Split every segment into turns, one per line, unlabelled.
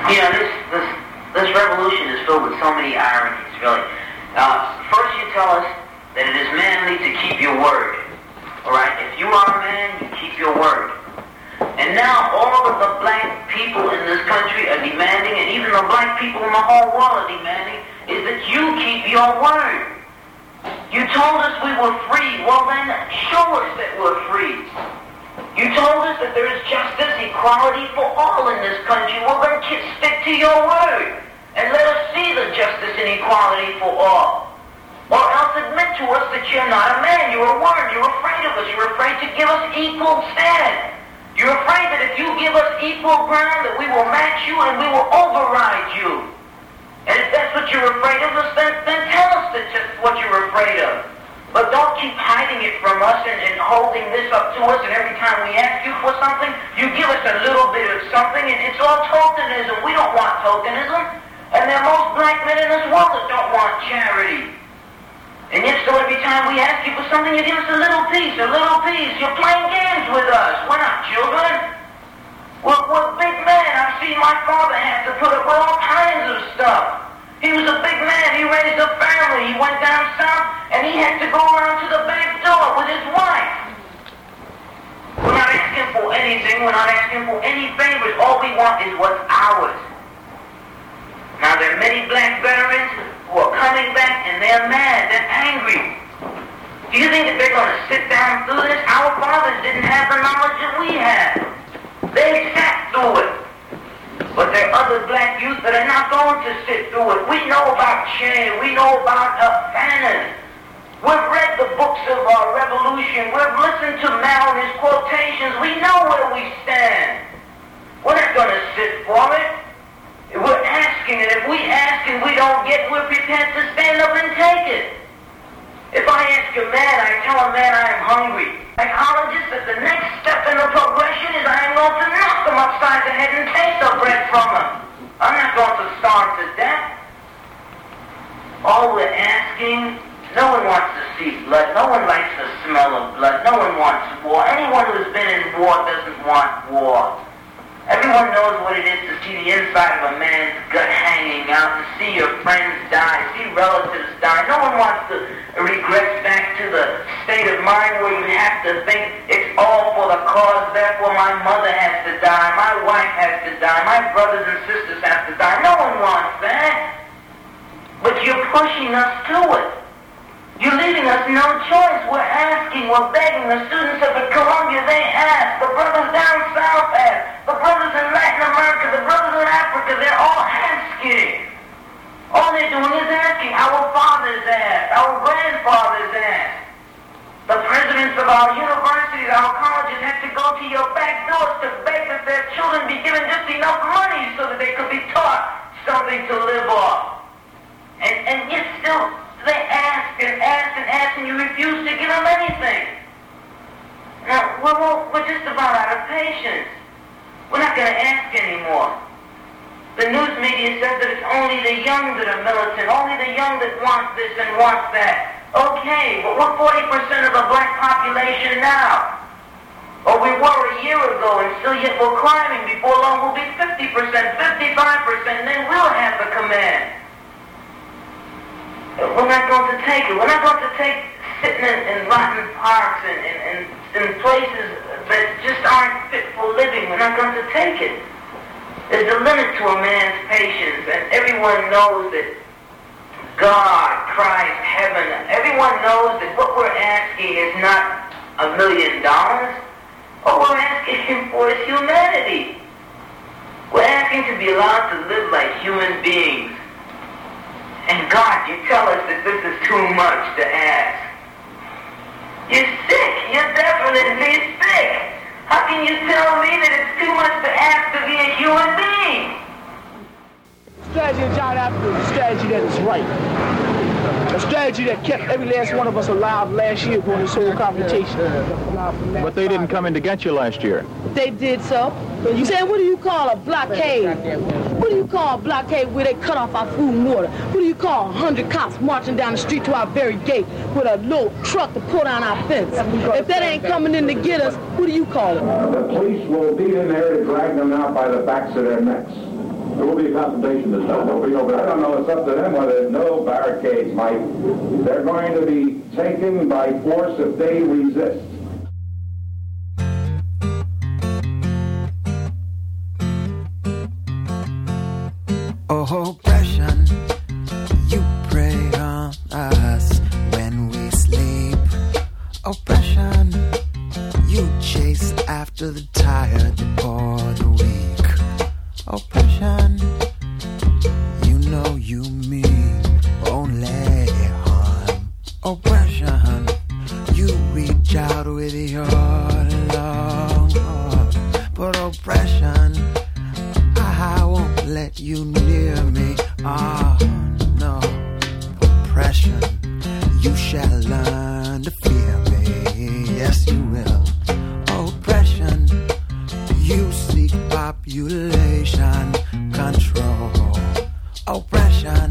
You know, this revolution is filled with so many ironies, really. First you tell us that it is manly to keep your word. All right? If you are a man, you keep your word. And now all of the black people in this country are demanding, and even the black people in the whole world are demanding, is that you keep your word. You told us we were free. Well then, show us that we're free. You told us that there is justice, equality for all in this country. Well then, stick to your word. And let us see the justice and equality for all. Or else admit to us that you're not a man. You're a worm. You're afraid of us. You're afraid to give us equal stand. You're afraid that if you give us equal ground, that we will match you and we will override you. And if that's what you're afraid of us, then tell us that's just what you're afraid of. But don't keep hiding it from us and holding this up to us, and every time we ask you for something, you give us a little bit of something, and it's all tokenism. We don't want tokenism. And there are most black men in this world that don't want charity. And yet still every time we ask you for something, you give us a little piece, a little piece. You're playing games with us. We're not children. We're big men. I've seen my father have to put up with all kinds of stuff. He was a big man. He raised a family. He went down south, and he had to go around to the back door with his wife. We're not asking for anything. We're not asking for any favors. All we want is what's ours. Now, there are many black veterans who are coming back, and they're mad. They're angry. Do you think that they're going to sit down through this? Our fathers didn't have the knowledge that we have. They sat through it. But there are other black youth that are not going to sit through it. We know about Che. We know about Fanon. We've read the books of our revolution. We've listened to Mao and his quotations. We know where we stand. We're not going to sit for it. We're asking, and if we ask and we don't get, we're prepared to stand up and take it. If I ask a man, I tell a man I am hungry. Psychologists, that the next step in the progression is I am going to knock him upside the head and take the bread from him. I'm not going to starve to death. All we're asking, no one wants to see blood. No one likes the smell of blood. No one wants war. Anyone who's been in war doesn't want war. Everyone knows what it is to see the inside of a man's gut hanging out, to see your friends die, see relatives die. No one wants to regress back to the state of mind where you have to think it's all for the cause, therefore my mother has to die, my wife has to die, my brothers and sisters have to die. No one wants that. But you're pushing us to it. You're leaving us no choice. We're asking, we're begging. The students up at Columbia, they ask. The brothers down south ask. The brothers in Latin America, the brothers in Africa, they're all asking. All they're doing is asking. Our fathers ask. Our grandfathers ask. The presidents of our universities, our colleges have to go to your back doors to beg that their children be given just enough money so that they could be taught something to live off. And yet still, they ask and ask and ask, and you refuse to give them anything. Now, we're just about out of patience. We're not going to ask anymore. The news media says that it's only the young that are militant, only the young that want this and want that. Okay, but we're 40% of the black population now. Or we were a year ago, and still yet we're climbing. Before long we'll be 50%, 55%, and then we'll have the command. We're not going to take it. We're not going to take sitting in rotten parks and in places that just aren't fit for living. We're not going to take it. There's a limit to a man's patience, and everyone knows that God, Christ, heaven, everyone knows that what we're asking is not $1 million. What we're asking him for is humanity. We're asking to be allowed to live like human beings. And God, you tell us that this is too much to ask. You're sick. You're definitely sick. How can you tell me that it's too much to ask to be a human being?
The strategy of John Africa is a strategy that is right. A strategy that kept every last one of us alive last year during this whole confrontation.
But they didn't come in to get you last year.
They did so. You say, what do you call a blockade? What do you call a blockade where they cut off our food and water? What do you call 100 cops marching down the street to our very gate with a little truck to pull down our fence? If that ain't coming in to get us, what do you call it?
The police will be in there to drag them out by the backs of their necks. There will be a confrontation this time. There'll be no barricades. I don't know. It's up to them whether there's no barricades, Mike. They're going to be taken by force if they resist.
Oppression, you prey on us when we sleep. Oppression, you chase after the tired or the weak. Oppression, you know you mean only harm. Oppression, you reach out with your long arm. But oppression, I won't let you near me. Oh no, oppression, you shall learn to fear me. Yes, you will. Oppression, you seek population control. Oppression,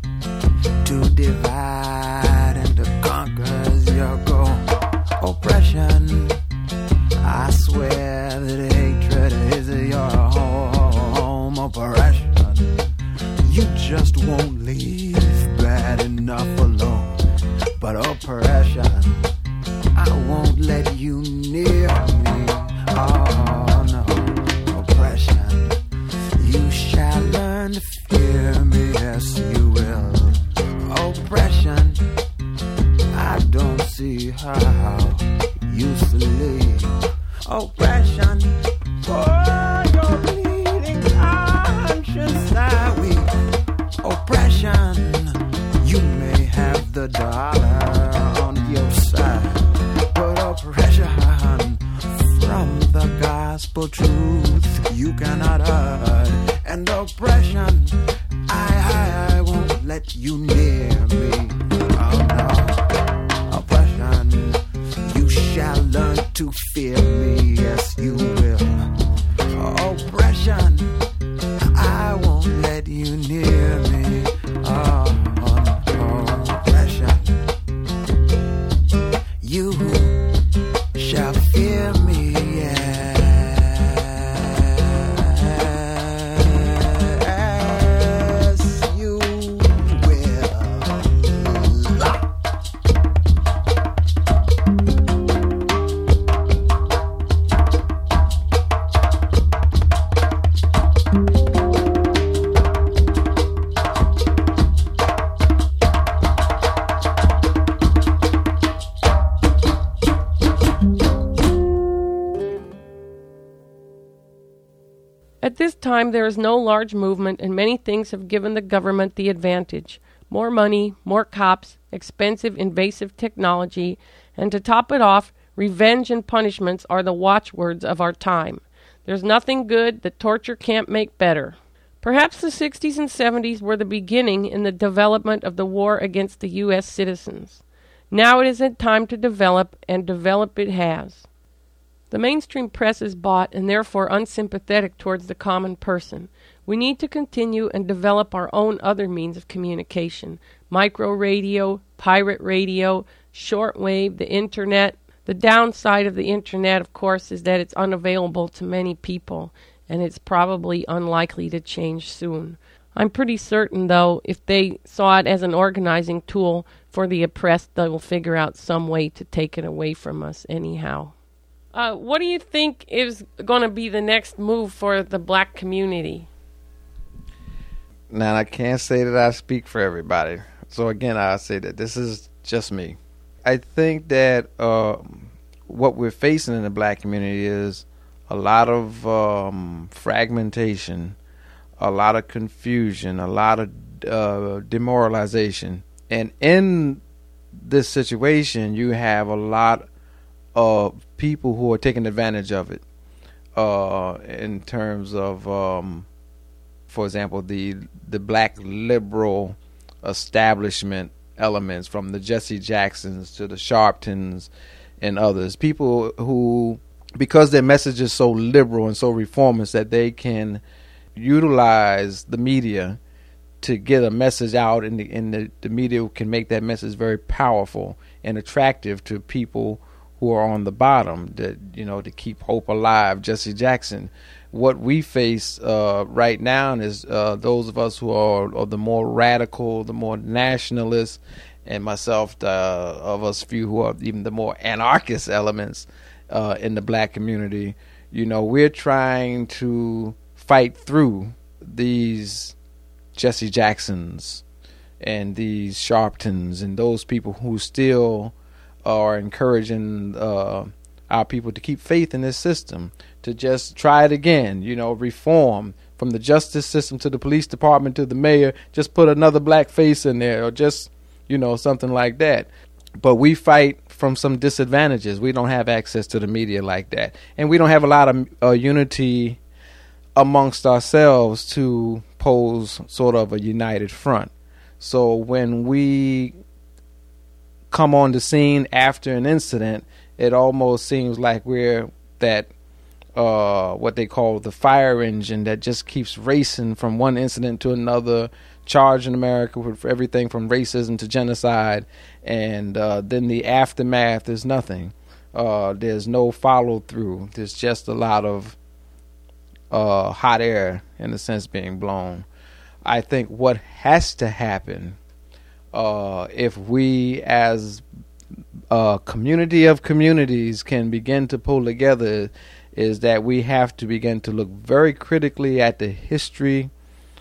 to divide and to conquer is your goal. Oppression, I swear that hatred is your home. Oppression, you just won't leave bad enough alone. But oppression, I won't let you near me. Oh no, oppression, you shall learn to fear me. Yes, you will. Oppression, I don't see how you sleep. Oppression, for your bleeding conscience I weep. Oppression, you may have the dollar on your side, but oppression from the gospel truth you cannot hide. And oppression, I won't let you near me. Oh no, oppression, you shall learn to fear me. Yes, you will. Oppression, I won't let you near me. Oh, oppression, you shall fear me. Yes, you will.
At this time, there is no large movement, and many things have given the government the advantage. More money, more cops, expensive, invasive technology, and to top it off, revenge and punishments are the watchwords of our time. There's nothing good that torture can't make better. Perhaps the 60s and 70s were the beginning in the development of the war against the U.S. citizens. Now it is time to develop, and develop it has. The mainstream press is bought and therefore unsympathetic towards the common person. We need to continue and develop our own other means of communication. Micro radio, pirate radio, shortwave, the internet. The downside of the internet, of course, is that it's unavailable to many people, and it's probably unlikely to change soon. I'm pretty certain, though, if they saw it as an organizing tool for the oppressed, they will figure out some way to take it away from us anyhow. What do you think is going to be the next move for the black community?
Now, I can't say that I speak for everybody. So, again, I say that this is just me. I think that what we're facing in the black community is a lot of fragmentation, a lot of confusion, a lot of demoralization. And in this situation, you have a lot of people who are taking advantage of it in terms of, for example, the black liberal establishment elements, from the Jesse Jacksons to the Sharptons and others. People who, because their message is so liberal and so reformist, that they can utilize the media to get a message out, and the media can make that message very powerful and attractive to people who are on the bottom, that, you know, to keep hope alive. Jesse Jackson what we face right now is those of us who are the more radical, the more nationalists, and myself, of us few who are even the more anarchist elements in the black community. You know, we're trying to fight through these Jesse Jacksons and these Sharptons and those people who still are encouraging our people to keep faith in this system, to just try it again, you know, reform from the justice system to the police department to the mayor, just put another black face in there, or just, you know, something like that. But we fight from some disadvantages. We don't have access to the media like that. And we don't have a lot of unity amongst ourselves to pose sort of a united front. So when we come on the scene after an incident, it almost seems like we're that what they call the fire engine that just keeps racing from one incident to another, charging America with everything from racism to genocide, and then the aftermath is nothing. There's no follow through. There's just a lot of hot air, in a sense, being blown. I think what has to happen, if we as a community of communities can begin to pull together, is that we have to begin to look very critically at the history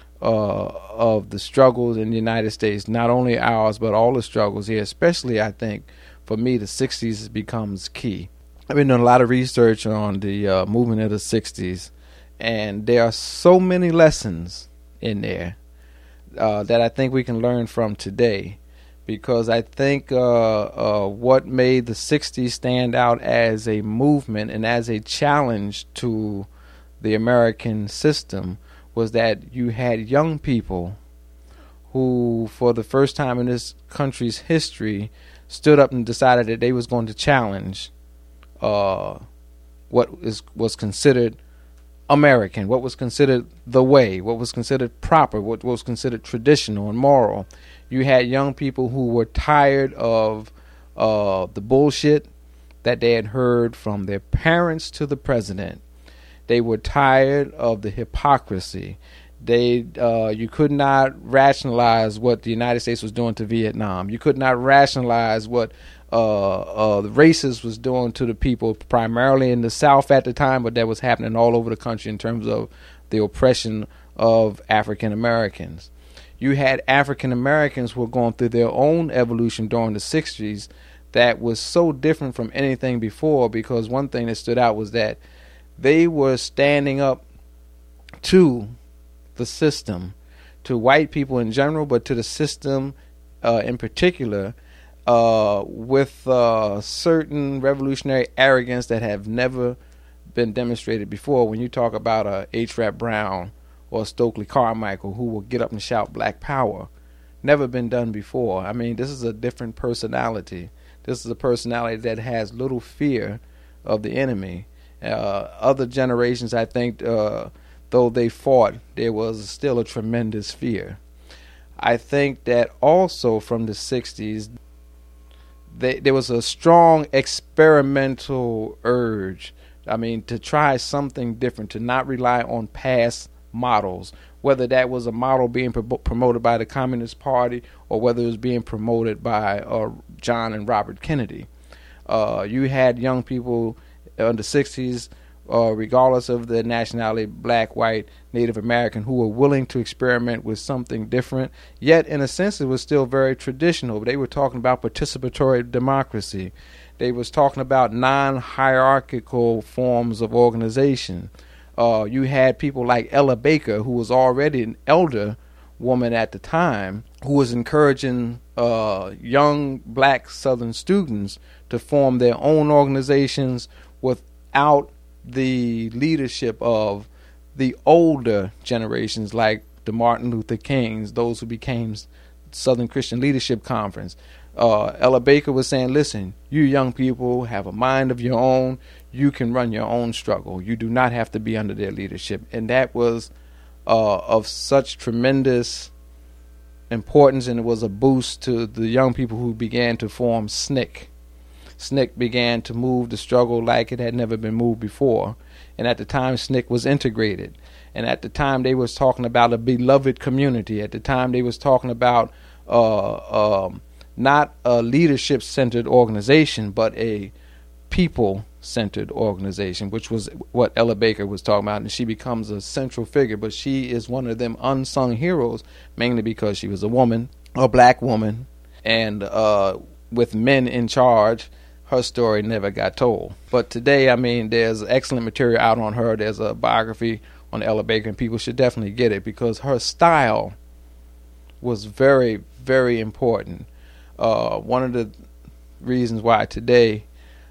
of the struggles in the United States, not only ours, but all the struggles here. Especially, I think, for me, the 60s becomes key. I've been doing a lot of research on the movement of the 60s, and there are so many lessons in there that I think we can learn from today, because I think what made the 60s stand out as a movement and as a challenge to the American system was that you had young people who, for the first time in this country's history, stood up and decided that they was going to challenge what was considered American, what was considered the way, what was considered proper, what was considered traditional and moral. You had young people who were tired of the bullshit that they had heard from their parents to the president. They were tired of the hypocrisy. You could not rationalize what the United States was doing to Vietnam. You could not rationalize what the racists was doing to the people, primarily in the South at the time, but that was happening all over the country in terms of the oppression of African Americans. You had African Americans who were going through their own evolution during the 60s that was so different from anything before, because one thing that stood out was that they were standing up to the system, to white people in general, but to the system in particular, with certain revolutionary arrogance that have never been demonstrated before. When you talk about H. Rap Brown or Stokely Carmichael, who will get up and shout Black Power, never been done before. I mean, this is a different personality. This is a personality that has little fear of the enemy. Other generations, I think, though they fought, there was still a tremendous fear. I think that also from the 60s, there was a strong experimental urge, I mean, to try something different, to not rely on past models, whether that was a model being promoted by the Communist Party or whether it was being promoted by John and Robert Kennedy. You had young people in the 60s, regardless of their nationality, black, white, Native American, who were willing to experiment with something different. Yet, in a sense, it was still very traditional. They were talking about participatory democracy. They was talking about non-hierarchical forms of organization. You had people like Ella Baker, who was already an elder woman at the time, who was encouraging young black Southern students to form their own organizations without the leadership of the older generations, like the Martin Luther Kings, those who became Southern Christian Leadership Conference. Ella Baker was saying, listen, you young people have a mind of your own. You can run your own struggle. You do not have to be under their leadership. And that was of such tremendous importance, and it was a boost to the young people who began to form SNCC. SNCC began to move the struggle like it had never been moved before. And at the time, SNCC was integrated. And at the time, they was talking about a beloved community. At the time, they was talking about not a leadership-centered organization, but a people-centered organization, which was what Ella Baker was talking about. And she becomes a central figure, but she is one of them unsung heroes, mainly because she was a woman, a black woman, and with men in charge. Her story never got told. But today, I mean, there's excellent material out on her. There's a biography on Ella Baker, and people should definitely get it because her style was very, very important. One of the reasons why today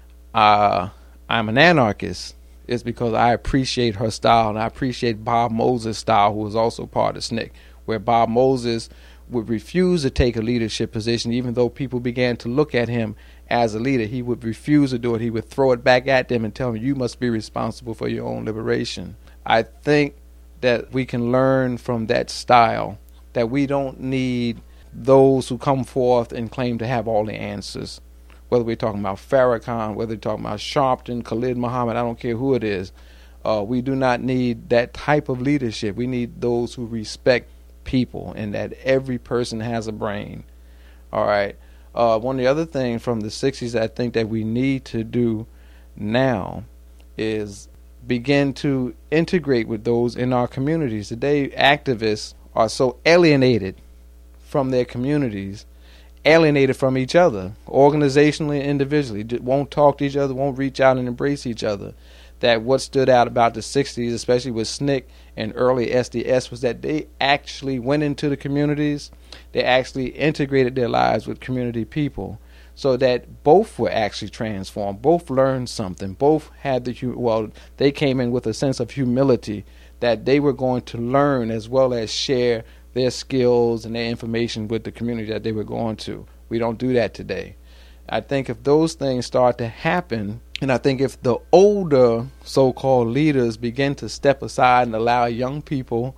I'm an anarchist is because I appreciate her style, and I appreciate Bob Moses' style, who was also part of SNCC, where Bob Moses would refuse to take a leadership position, even though people began to look at him as a leader. He would refuse to do it. He would throw it back at them and tell them, you must be responsible for your own liberation. I think that we can learn from that style, that we don't need those who come forth and claim to have all the answers. Whether we're talking about Farrakhan, whether we're talking about Sharpton, Khalid Muhammad, I don't care who it is. We do not need that type of leadership. We need those who respect people and that every person has a brain. All right. One of the other things from the 60s I think that we need to do now is begin to integrate with those in our communities. Today, activists are so alienated from their communities, alienated from each other, organizationally and individually, won't talk to each other, won't reach out and embrace each other. That what stood out about the 60s, especially with SNCC and early SDS, was that they actually went into the communities, they actually integrated their lives with community people, so that both were actually transformed, both learned something, both had they came in with a sense of humility that they were going to learn as well as share their skills and their information with the community that they were going to. We don't do that today. I think if those things start to happen, and I think if the older so-called leaders begin to step aside and allow young people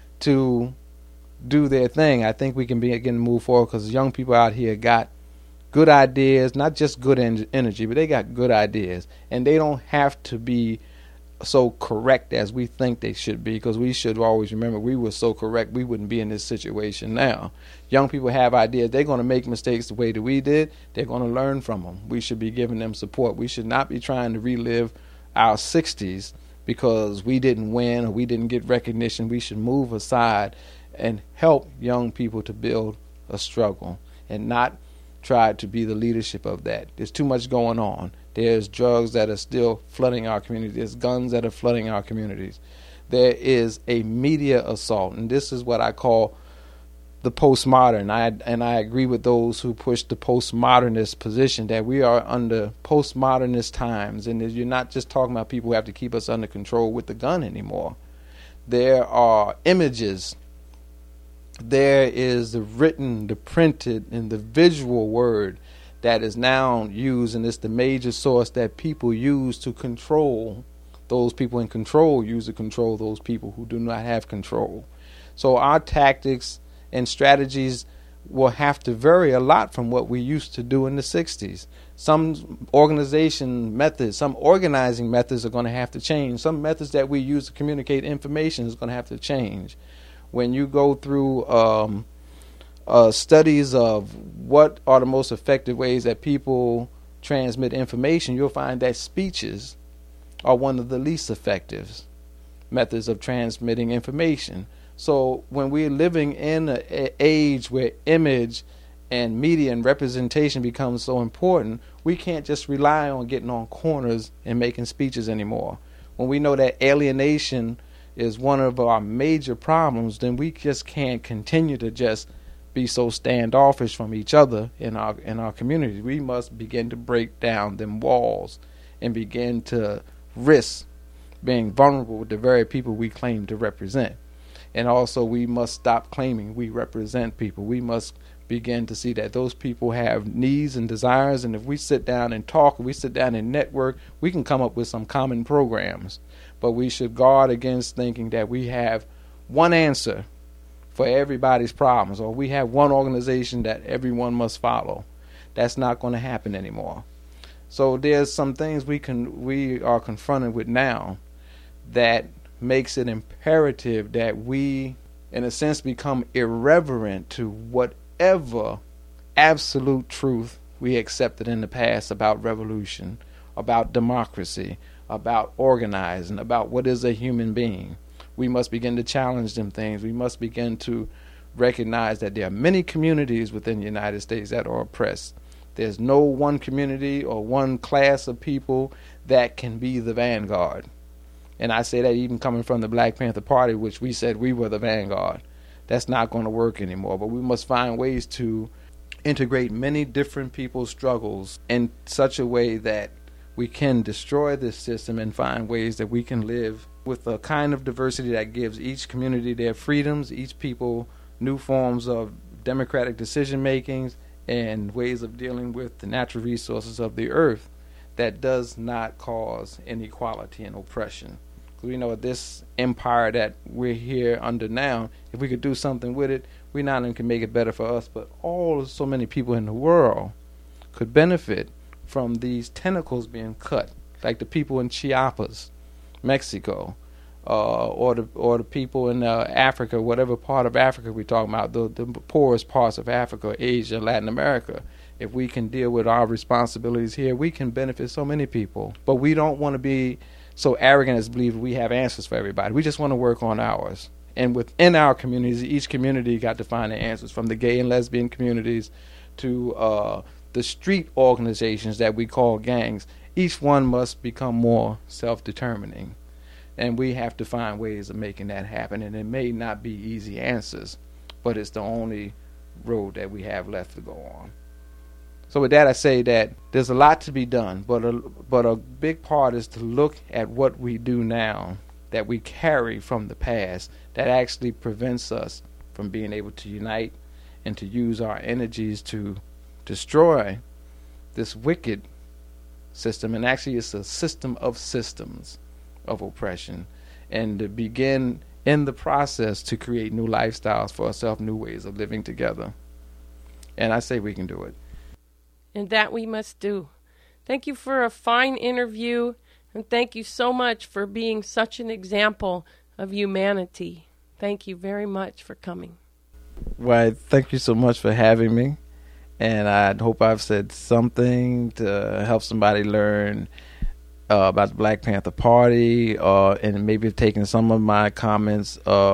to do their thing, I think we can begin to move forward, because young people out here got good ideas, not just good energy, but they got good ideas. And they don't have to be so correct as we think they should be, because we should always remember we were so correct we wouldn't be in this situation now. Young people have ideas. They're going to make mistakes the way that we did. They're going to learn from them. We should be giving them support. We should not be trying to relive our 60s because we didn't win or we didn't get recognition. We should move aside and help young people to build a struggle and not try to be the leadership of that. There's too much going on. There's drugs that are still flooding our community. There's guns that are flooding our communities. There is a media assault, and this is what I call the postmodern. I agree with those who push the postmodernist position that we are under postmodernist times, and you're not just talking about people who have to keep us under control with the gun anymore. There are images. There is the written, the printed, and the visual word that is now used, and it's the major source that people use to control those people in control, use to control those people who do not have control. So our tactics and strategies will have to vary a lot from what we used to do in the 60s. Some organization methods, some organizing methods are going to have to change. Some methods that we use to communicate information is going to have to change. When you go through studies of what are the most effective ways that people transmit information, you'll find that speeches are one of the least effective methods of transmitting information. So when we're living in an age where image and media and representation becomes so important, we can't just rely on getting on corners and making speeches anymore. When we know that alienation is one of our major problems, then we just can't continue to just be so standoffish from each other in our communities. We must begin to break down them walls and begin to risk being vulnerable with the very people we claim to represent. And also we must stop claiming we represent people. We must begin to see that those people have needs and desires, and if we sit down and talk, if we sit down and network, we can come up with some common programs. But we should guard against thinking that we have one answer for everybody's problems, or we have one organization that everyone must follow. That's not going to happen anymore. So there's some things we are confronted with now that makes it imperative that we, in a sense, become irreverent to whatever absolute truth we accepted in the past about revolution, about democracy, about organizing, about what is a human being. We must begin to challenge them things. We must begin to recognize that there are many communities within the United States that are oppressed. There's no one community or one class of people that can be the vanguard. And I say that even coming from the Black Panther Party, which we said we were the vanguard. That's not going to work anymore. But we must find ways to integrate many different people's struggles in such a way that we can destroy this system and find ways that we can live with a kind of diversity that gives each community their freedoms, each people new forms of democratic decision makings and ways of dealing with the natural resources of the earth that does not cause inequality and oppression. We know this empire that we're here under now, if we could do something with it, we not only can make it better for us, but so many people in the world could benefit from these tentacles being cut, like the people in Chiapas, Mexico, or the people in Africa, whatever part of Africa we're talking about, the poorest parts of Africa, Asia, Latin America. If we can deal with our responsibilities here, we can benefit so many people. But we don't want to be so arrogant as to believe we have answers for everybody. We just want to work on ours. And within our communities, each community got to find the answers, from the gay and lesbian communities to the street organizations that we call gangs. Each one must become more self-determining. And we have to find ways of making that happen. And it may not be easy answers, but it's the only road that we have left to go on. So with that, I say that there's a lot to be done, but a big part is to look at what we do now that we carry from the past that actually prevents us from being able to unite and to use our energies to destroy this wicked system. And actually it's a system of systems of oppression, and to begin in the process to create new lifestyles for ourselves, new ways of living together. And I say we can do it.
And that we must do. Thank you for a fine interview, and thank you so much for being such an example of humanity. Thank you very much for coming.
Well, thank you so much for having me, and I hope I've said something to help somebody learn about the Black Panther Party, and maybe have taken some of my comments,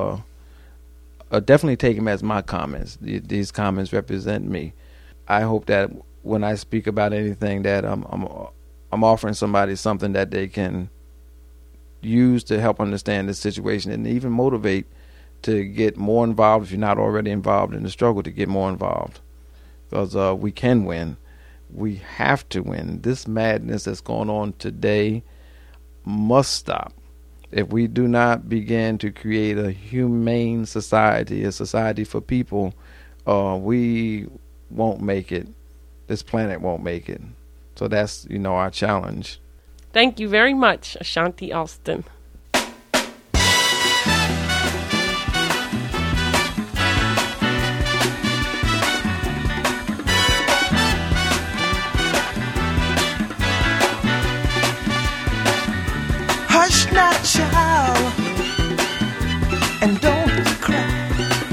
definitely take them as my comments. These comments represent me. I hope that when I speak about anything, that I'm offering somebody something that they can use to help understand the situation, and even motivate to get more involved if you're not already involved in the struggle, to get more involved, because we can win. We have to win. This madness that's going on today must stop. If we do not begin to create a humane society, a society for people, we won't make it. This planet won't make it. So that's, our challenge.
Thank you very much, Ashanti Alston.
Hush not, child, and don't cry.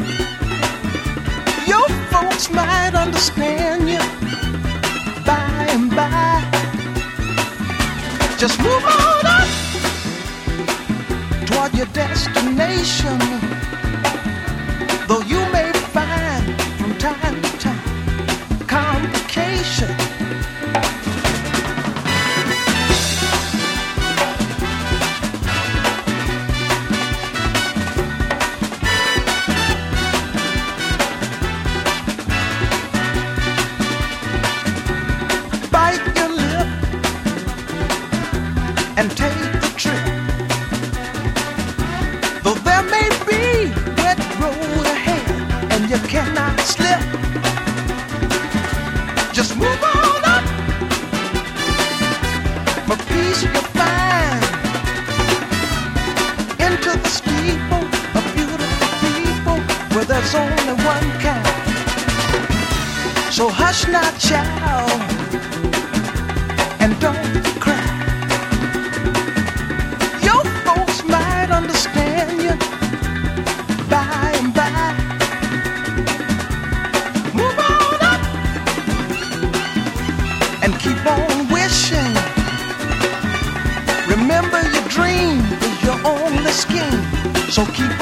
Your folks might understand you by and by. Just move on up toward your destination, though you may find from time to time complications. And take the trip, though there may be wet road ahead and you cannot slip. Just move on up, for peace you'll find into the steeple of beautiful people where there's only one kind. So hush not, child, and don't cry. Folks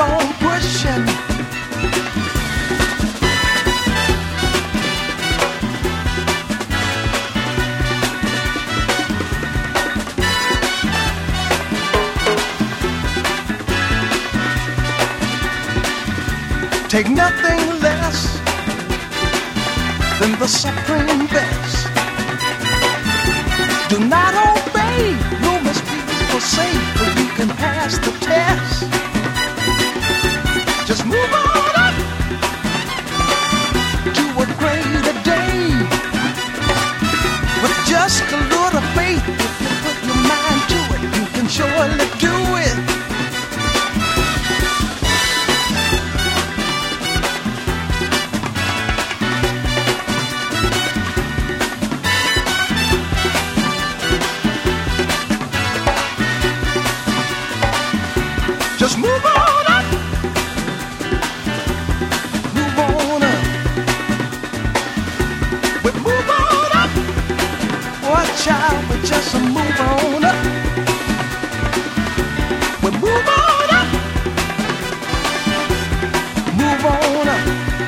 on pushing. Take nothing less than the supreme best. Do not obey, no mispeople say, but you can pass the test. Just move on up to a greater day. With just a little faith, if you put your mind to it, you can surely do it. Just move on up. Move on up. We move on up. Watch out, we just move on up. We move on up. Move on up.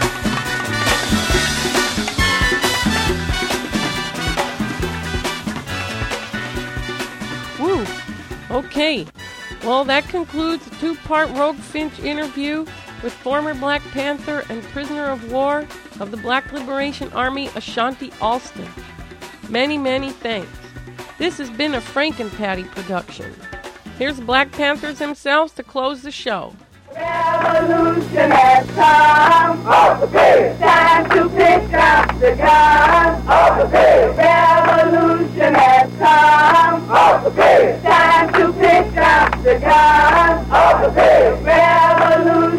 Woo. Okay. Well, that concludes a two-part Rogue Finch interview with former Black Panther and prisoner of war of the Black Liberation Army, Ashanti Alston. Many, many thanks. This has been a Frankenpatty production. Here's the Black Panthers themselves to close the show.
Revolution has come. Okay. Time to pick up the gun. Okay. Revolution has come. Okay. Time to pick up the gun. Okay. Revolution.